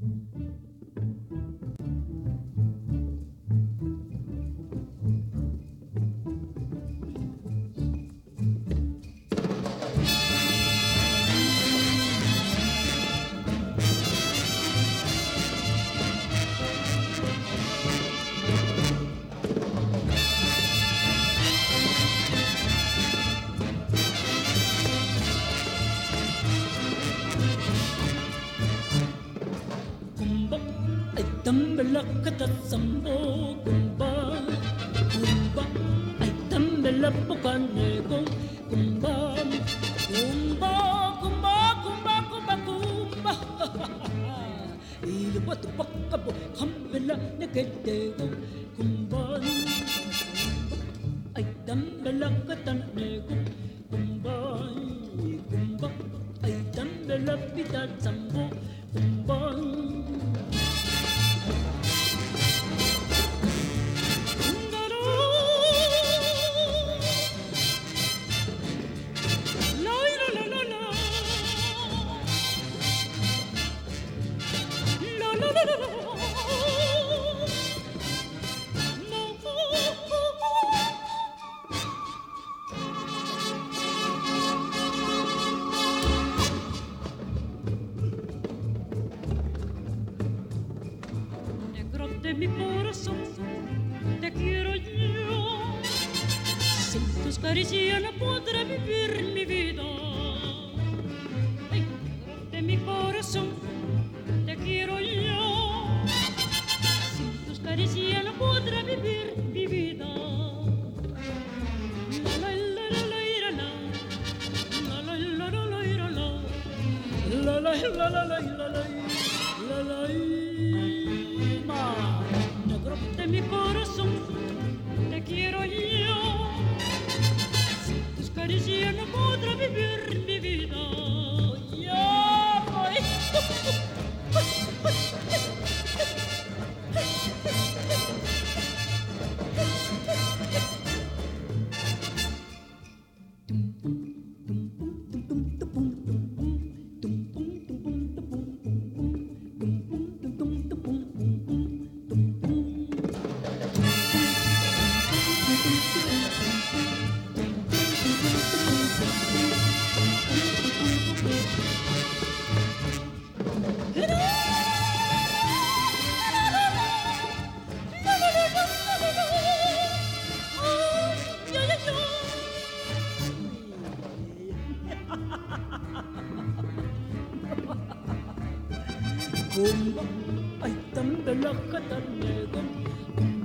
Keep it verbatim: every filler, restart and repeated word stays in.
Tambelakata sambo kumba kumba ay tambela pokanego kumba kumba kumba kumba kumba kumba iyo batu pakabo kambela neketego kumba ay tambelakata nego kumba kumba ay tambela pita sambo kumba De mi corazón te quiero yo, sin tus caricias no podré vivir mi vida. Ay, de mi corazón te quiero yo, sin tus caricias no podré vivir mi vida. La la la la la la la la la la la la la la la la la la la de mi corazón te quiero yo, sin tus caricias no podré vivir mi vida. Ya voy. Kumba ay tambelakata nego